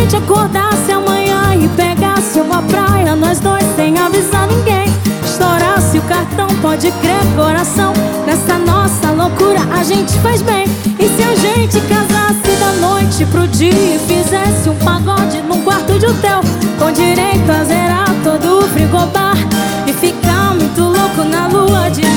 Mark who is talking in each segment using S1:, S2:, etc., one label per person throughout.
S1: gente acordasse amanhã e pegasse uma praia, nós dois sem avisar ninguém, estourasse o cartão, pode crer, coração, nessa nossa loucura a gente faz bem. E se a gente casasse da noite pro dia e fizesse um pagode num quarto de hotel, com direito a zerar todo o frigobar e ficar muito louco na lua de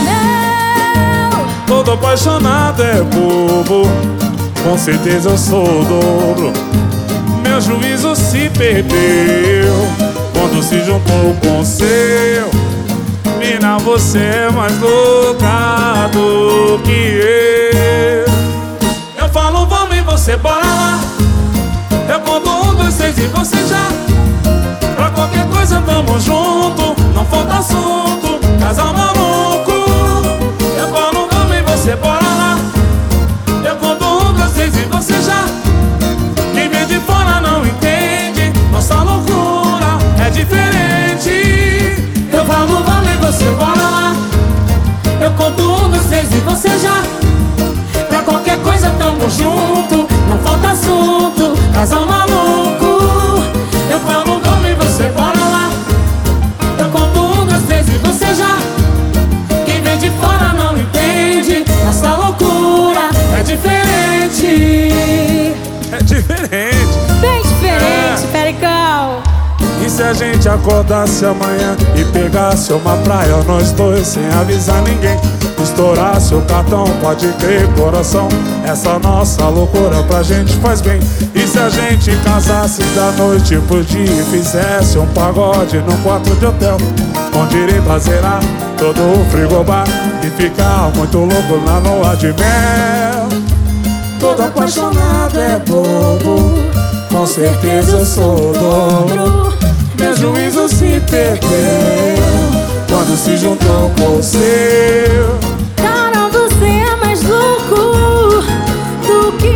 S1: mel?
S2: Todo apaixonado é bobo, com certeza eu sou o dobro. Meu juízo se perdeu quando se juntou com o seu. Mina, você é mais louca do que eu falo vamos e você bora lá. Eu conto 1, 2, 3 e você já. Pra qualquer coisa tamo junto, não falta assunto, casal maluco. Eu falo vamos e você bora lá. Eu conto 1, 2, 3 e você já. Quem vem de fora não entende, nossa loucura é diferente. Eu falo vamos e você bora lá. Eu conto 1, 2, 3 e você já. Pra qualquer coisa tamo junto, não falta assunto, casal maluco. Eu falo vamos e você bora lá. Eu conto 1, 2, 3 e você já. Quem vem de fora não entende, nossa loucura é diferente. É diferente.
S1: Bem diferente, Pericão.
S2: E se a gente acordasse amanhã e pegasse uma praia, nós dois sem avisar ninguém, estourasse o cartão, pode crer, coração, essa nossa loucura pra gente faz bem. E se a gente casasse da noite pro dia e fizesse um pagode num quarto de hotel, com direito a zerar todo o frigobar e ficar muito louco na lua de mel? Todo apaixonado é bobo, com certeza eu sou o dobro. Meu juízo se perdeu quando se juntou com o seu.
S1: Cara, você é mais louco do que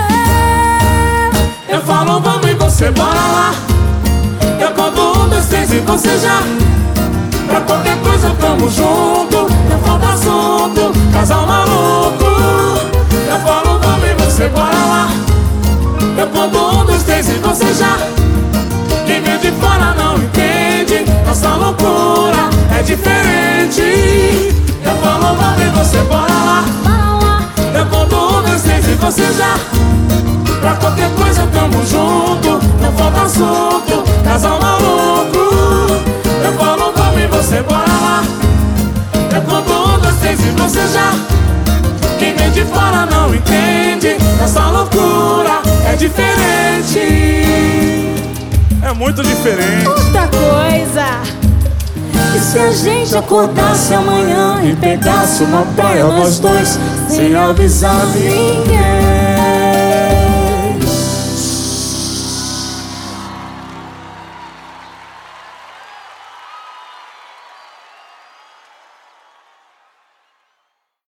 S2: eu falo vamos e você bora lá. Eu conto 1, 2, 3 e você já. Pra qualquer coisa tamo junto, não falta assunto, casal maluco. Eu falo vamos e você bora lá. Eu conto 1, 2, 3 e você já. Quem vem de fora não entende, nossa loucura é diferente. Eu falo vamos e você bora lá. Eu conto 1, 2, 3 e você já. Pra qualquer coisa tamo junto, não falta assunto, casal maluco. Eu falo vamos e você bora lá. Eu conto 1, 2, 3 e você já. Quem vem de fora não entende, nossa loucura é diferente. É muito diferente.
S1: outra coisa.
S2: E se a gente acordasse amanhã e pegasse uma praia, nós dois sem avisar ninguém?